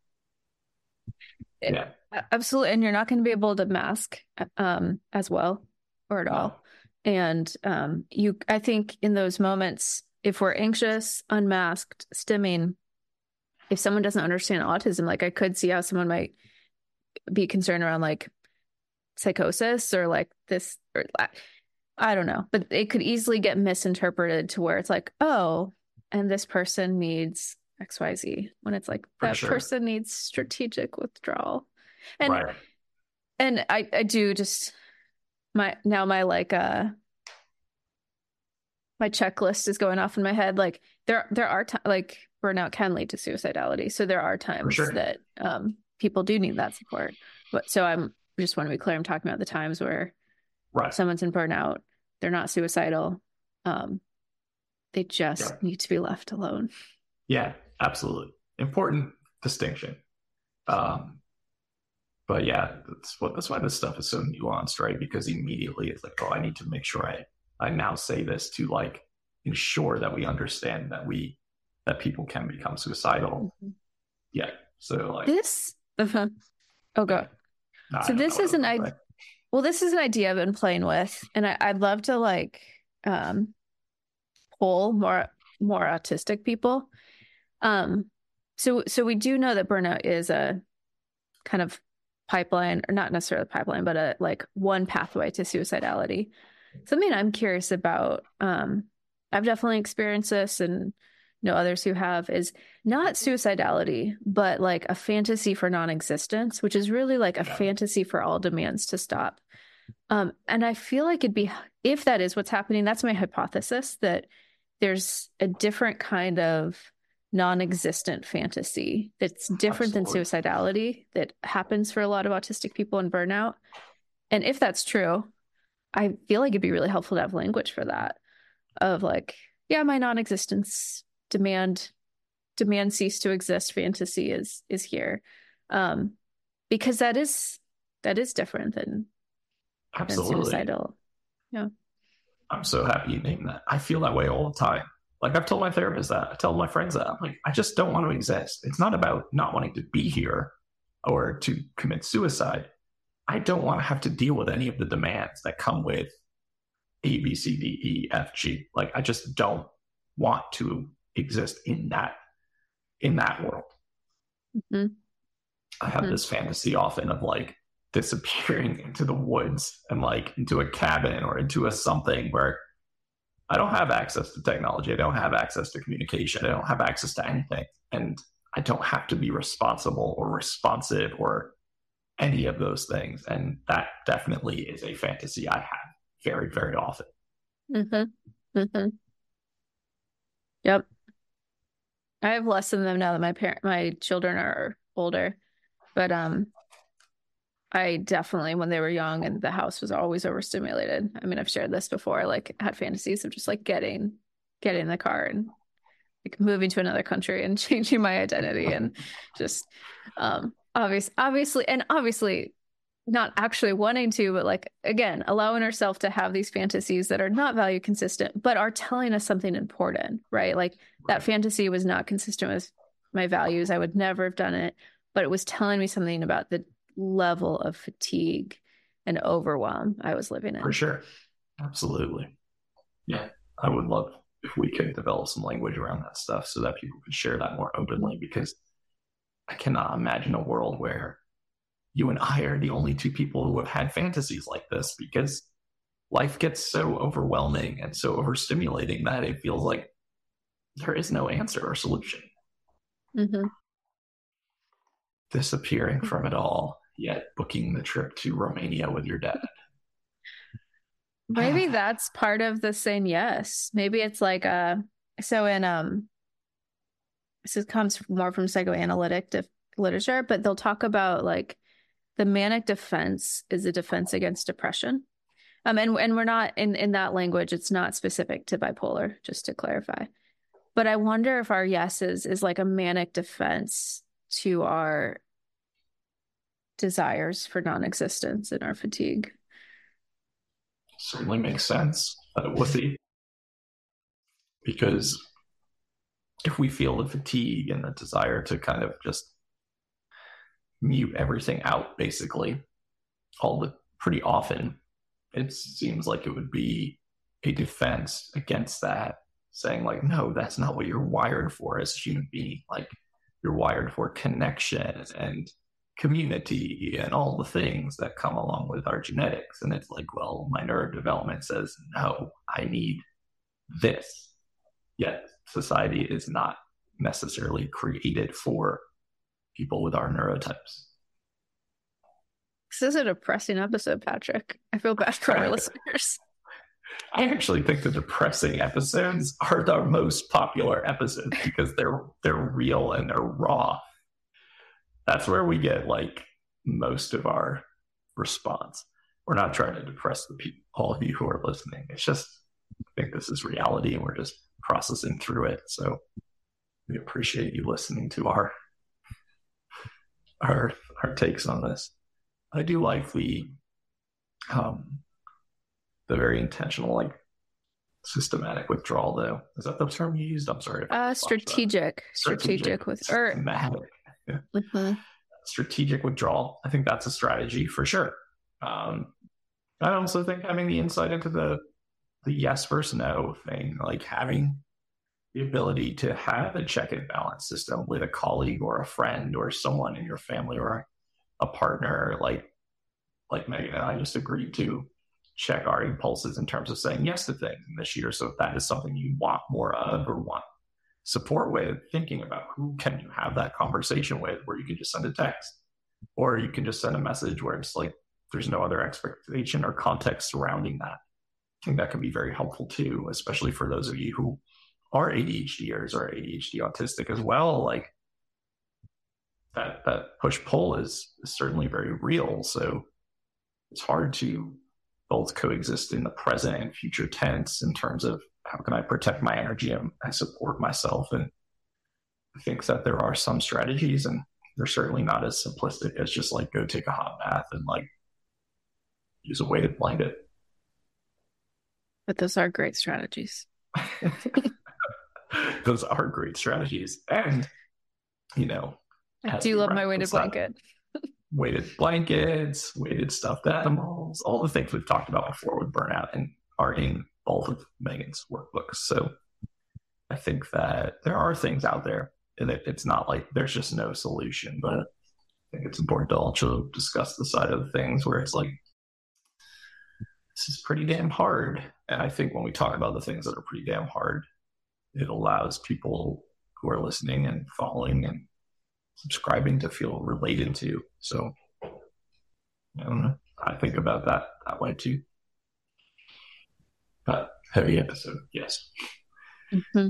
It, yeah, absolutely. And you're not going to be able to mask um, as well or at no. all. And um, you, I think in those moments, if we're anxious, unmasked, stimming, if someone doesn't understand autism, like I could see how someone might be concerned around like psychosis or like this or that. I don't know, but it could easily get misinterpreted to where it's like, oh, and this person needs X Y Z, when it's like For that sure. person needs strategic withdrawal. And right. and I, I do just my now my like uh my checklist is going off in my head. Like there there are t- like burnout can lead to suicidality. So there are times sure. that um people do need that support. But so I'm just want to be clear, I'm talking about the times where right. someone's in burnout, they're not suicidal. Um, they just yeah. need to be left alone. Yeah, absolutely. Important distinction. Um, but yeah, that's what that's why this stuff is so nuanced, right? Because immediately it's like, oh, I need to make sure I I now say this to like ensure that we understand that we that people can become suicidal. Mm-hmm. Yeah. So like this. Uh-huh. Oh, go. Nah, so this is an idea. Well, this is an idea I've been playing with, and I, I'd love to like um, poll more more autistic people. Um, so so we do know that burnout is a kind of pipeline, or not necessarily a pipeline, but a like one pathway to suicidality. Something I'm curious about. Um, I've definitely experienced this, and know others who have, is not suicidality, but like a fantasy for non-existence, which is really like a yeah. fantasy for all demands to stop. Um, and I feel like it'd be, if that is what's happening, that's my hypothesis, that there's a different kind of non-existent fantasy that's different Absolutely. Than suicidality that happens for a lot of autistic people in burnout. And if that's true, I feel like it'd be really helpful to have language for that, of like, yeah, my non-existence demand demand cease to exist fantasy is is here, um because that is that is different than, Absolutely. than suicidal. Yeah, I'm so happy you named that. I feel that way all the time. Like I've told my therapist that, I tell my friends that, I'm like, I just don't want to exist. It's not about not wanting to be here or to commit suicide. I don't want to have to deal with any of the demands that come with A, B, C, D, E, F, G. Like I just don't want to exist in that in that world. Mm-hmm. I have mm-hmm. this fantasy often of like disappearing into the woods and like into a cabin or into a something where I don't have access to technology. I don't have access to communication. I don't have access to anything. And I don't have to be responsible or responsive or any of those things. And that definitely is a fantasy I have very, very often. Mm-hmm. Mm-hmm. Yep. I have less of them now that my parent, my children are older, but um, I definitely, when they were young and the house was always overstimulated. I mean, I've shared this before. Like, had fantasies of just like getting, getting in the car and like moving to another country and changing my identity and just um, obvious, obviously, and obviously. Not actually wanting to, but like, again, allowing ourselves to have these fantasies that are not value consistent, but are telling us something important, right? Like right. That fantasy was not consistent with my values. I would never have done it, but it was telling me something about the level of fatigue and overwhelm I was living in. For sure. Absolutely. Yeah. I would love if we could develop some language around that stuff so that people could share that more openly, because I cannot imagine a world where you and I are the only two people who have had fantasies like this, because life gets so overwhelming and so overstimulating that it feels like there is no answer or solution. Mm-hmm. Disappearing from it all, yet booking the trip to Romania with your dad. Maybe that's part of the saying yes. Maybe it's like uh so in um this comes more from psychoanalytic dif- literature, but they'll talk about like the manic defense is a defense against depression. Um, and, and we're not in, in that language, it's not specific to bipolar, just to clarify. But I wonder if our yeses is like a manic defense to our desires for non-existence and our fatigue. Certainly makes sense that it would be. Because if we feel the fatigue and the desire to kind of just mute everything out, basically, all the pretty often, it seems like it would be a defense against that, saying like, no, that's not what you're wired for as a human being. Like, you're wired for connection and community and all the things that come along with our genetics. And it's like, well, my neurodevelopment says, no, I need this. Yet society is not necessarily created for people with our neurotypes. This is a depressing episode, Patrick. I feel bad for our listeners. I actually think the depressing episodes are the most popular episodes because they're they're real and they're raw. That's where we get like most of our response. We're not trying to depress the people, all of you who are listening. It's just, I think this is reality and we're just processing through it. So we appreciate you listening to our our our takes on this. I do like the um the very intentional, like systematic withdrawal, though. Is that the term you used? I'm sorry. Uh, strategic, strategic, strategic with or systematic. Yeah. Mm-hmm. Strategic withdrawal. I think that's a strategy for sure. Um, I also think having the insight into the the yes versus no thing, like having the ability to have a check and balance system with a colleague or a friend or someone in your family or a partner, like like Megan and I just agreed to check our impulses in terms of saying yes to things this year. So if that is something you want more of or want support with, thinking about who can you have that conversation with, where you can just send a text or you can just send a message where it's like there's no other expectation or context surrounding that. I think that can be very helpful too, especially for those of you who are ADHDers or A D H D autistic as well. Like that that push pull is, is certainly very real. So it's hard to both coexist in the present and future tense in terms of how can I protect my energy and, and support myself. And I think that there are some strategies, and they're certainly not as simplistic as just like go take a hot bath and like use a weighted blanket. But those are great strategies. Those are great strategies. And, you know, I do love my weighted blanket. Weighted blankets, weighted stuffed animals, all the things we've talked about before with burnout and are in both of Megan's workbooks. So I think that there are things out there, and it's not like there's just no solution, but I think it's important to also discuss the side of things where it's like, this is pretty damn hard. And I think when we talk about the things that are pretty damn hard, it allows people who are listening and following and subscribing to feel related to. So I don't know. I think about that that way too. But heavy episode, yes. Mm-hmm.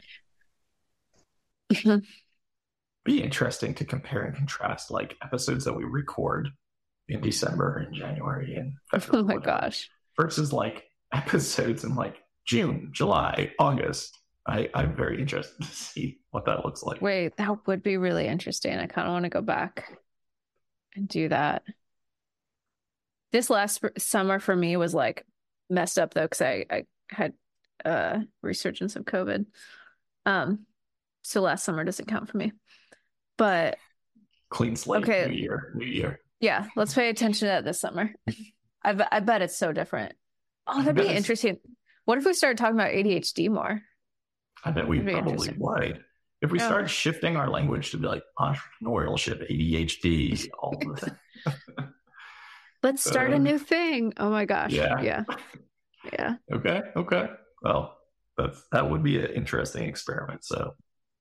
Mm-hmm. Be interesting to compare and contrast like episodes that we record in December and January and February. Oh my gosh. Versus like episodes in like June, July, August. I, I'm very interested to see what that looks like. Wait, that would be really interesting. I kind of want to go back and do that. This last summer for me was like messed up though, because I, I had a resurgence of COVID. Um, so last summer doesn't count for me. But clean slate, okay. new year, new year. Yeah, let's pay attention to that this summer. I, be- I bet it's so different. Oh, that'd be interesting. What if we started talking about A D H D more? I bet we probably would. If we oh. started shifting our language to be like entrepreneurship, A D H D, all of it. Let's start uh, a new thing. Oh my gosh. Yeah. Yeah. Yeah. Okay. Okay. Well, that's, that would be an interesting experiment. So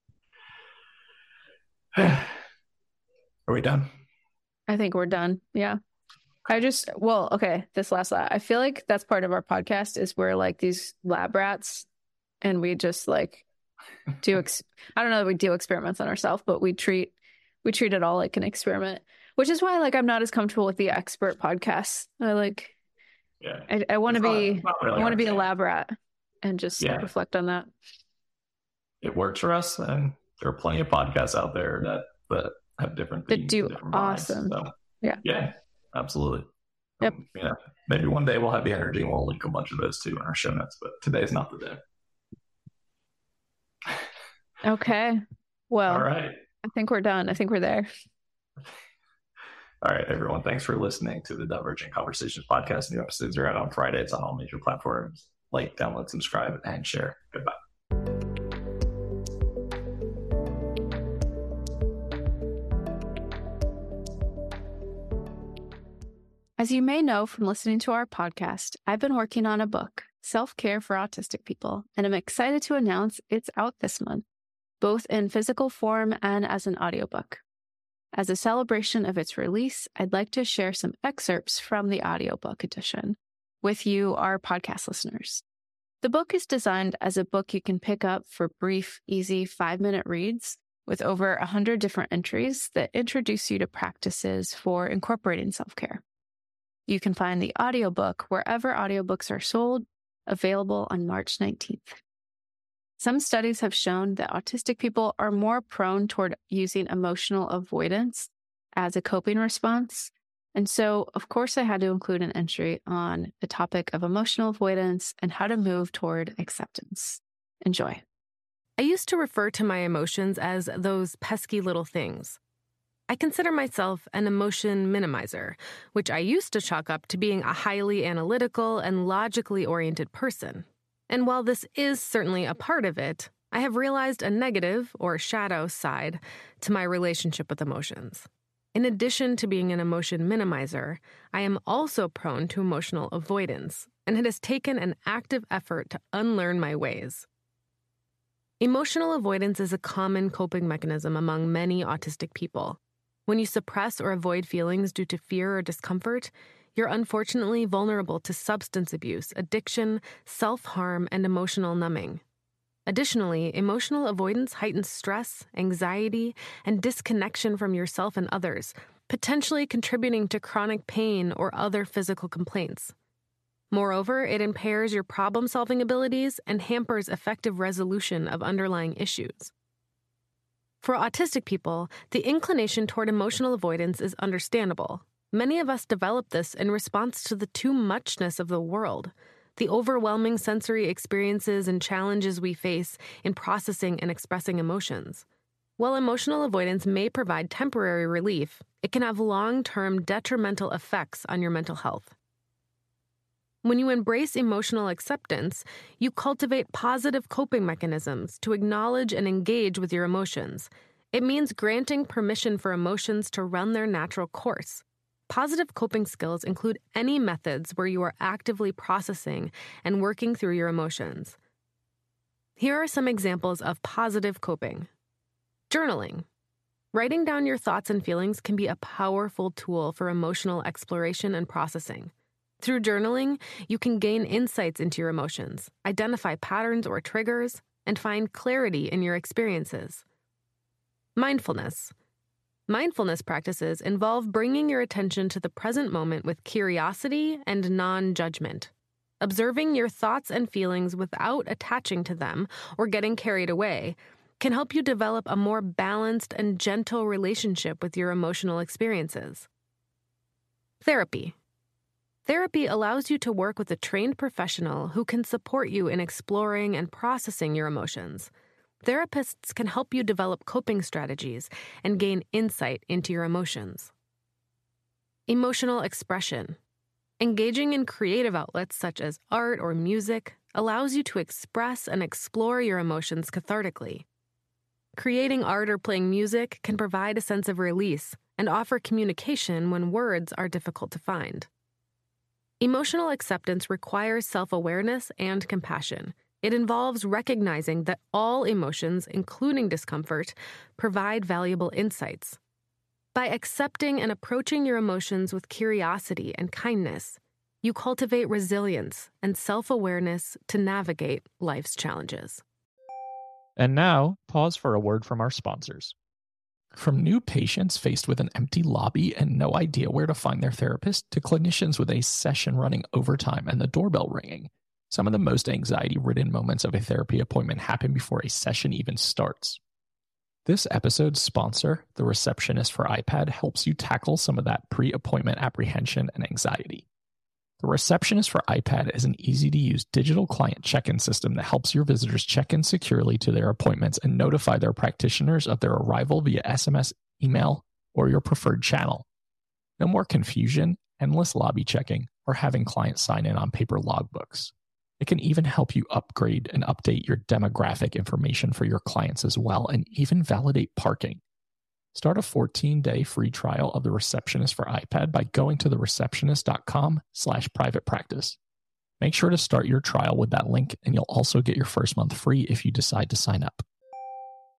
are we done? I think we're done. Yeah. I just, well, okay. This last lab, I feel like that's part of our podcast is we're like these lab rats and we just like do, ex- I don't know that we do experiments on ourselves, but we treat, we treat it all like an experiment, which is why like I'm not as comfortable with the expert podcasts. I like, yeah, I, I want to be, really I want to be a lab rat and just yeah. reflect on that. It works for us. And there are plenty of podcasts out there that, that have different things. That do different awesome. So, yeah. Yeah, absolutely. Yep. Um, yeah. Maybe one day we'll have the energy and we'll link a bunch of those too in our show notes, but today's not the day. Okay. Well, all right. I think we're done. I think we're there. All right, everyone. Thanks for listening to the Divergent Conversations podcast. New episodes are out on Fridays on all major platforms. Like, download, subscribe, and share. Goodbye. As you may know from listening to our podcast, I've been working on a book, Self-Care for Autistic People, and I'm excited to announce it's out this month, both in physical form and as an audiobook. As a celebration of its release, I'd like to share some excerpts from the audiobook edition with you, our podcast listeners. The book is designed as a book you can pick up for brief, easy five-minute reads with over one hundred different entries that introduce you to practices for incorporating self-care. You can find the audiobook wherever audiobooks are sold, available on March nineteenth. Some studies have shown that autistic people are more prone toward using emotional avoidance as a coping response And so, of course, I had to include an entry on the topic of emotional avoidance and how to move toward acceptance. Enjoy. I used to refer to my emotions as those pesky little things. I consider myself an emotion minimizer, which I used to chalk up to being a highly analytical and logically oriented person. And while this is certainly a part of it, I have realized a negative or shadow side to my relationship with emotions. In addition to being an emotion minimizer, I am also prone to emotional avoidance, and it has taken an active effort to unlearn my ways. Emotional avoidance is a common coping mechanism among many autistic people. When you suppress or avoid feelings due to fear or discomfort, you're unfortunately vulnerable to substance abuse, addiction, self-harm, and emotional numbing. Additionally, emotional avoidance heightens stress, anxiety, and disconnection from yourself and others, potentially contributing to chronic pain or other physical complaints. Moreover, it impairs your problem-solving abilities and hampers effective resolution of underlying issues. For autistic people, the inclination toward emotional avoidance is understandable. Many of us develop this in response to the too muchness of the world, the overwhelming sensory experiences and challenges we face in processing and expressing emotions. While emotional avoidance may provide temporary relief, it can have long-term detrimental effects on your mental health. When you embrace emotional acceptance, you cultivate positive coping mechanisms to acknowledge and engage with your emotions. It means granting permission for emotions to run their natural course. Positive coping skills include any methods where you are actively processing and working through your emotions. Here are some examples of positive coping. Journaling. Writing down your thoughts and feelings can be a powerful tool for emotional exploration and processing. Through journaling, you can gain insights into your emotions, identify patterns or triggers, and find clarity in your experiences. Mindfulness. Mindfulness practices involve bringing your attention to the present moment with curiosity and non-judgment. Observing your thoughts and feelings without attaching to them or getting carried away can help you develop a more balanced and gentle relationship with your emotional experiences. Therapy. Therapy allows you to work with a trained professional who can support you in exploring and processing your emotions. Therapists can help you develop coping strategies and gain insight into your emotions. Emotional expression. Engaging in creative outlets such as art or music allows you to express and explore your emotions cathartically. Creating art or playing music can provide a sense of release and offer communication when words are difficult to find. Emotional acceptance requires self-awareness and compassion. It involves recognizing that all emotions, including discomfort, provide valuable insights. By accepting and approaching your emotions with curiosity and kindness, you cultivate resilience and self-awareness to navigate life's challenges. And now, pause for a word from our sponsors. From new patients faced with an empty lobby and no idea where to find their therapist to clinicians with a session running overtime and the doorbell ringing, some of the most anxiety-ridden moments of a therapy appointment happen before a session even starts. This episode's sponsor, The Receptionist for iPad, helps you tackle some of that pre-appointment apprehension and anxiety. The Receptionist for iPad is an easy-to-use digital client check-in system that helps your visitors check in securely to their appointments and notify their practitioners of their arrival via S M S, email, or your preferred channel. No more confusion, endless lobby checking, or having clients sign in on paper logbooks. It can even help you upgrade and update your demographic information for your clients as well, and even validate parking. Start a fourteen-day free trial of The Receptionist for iPad by going to thereceptionist.com slash private practice. Make sure to start your trial with that link, and you'll also get your first month free if you decide to sign up.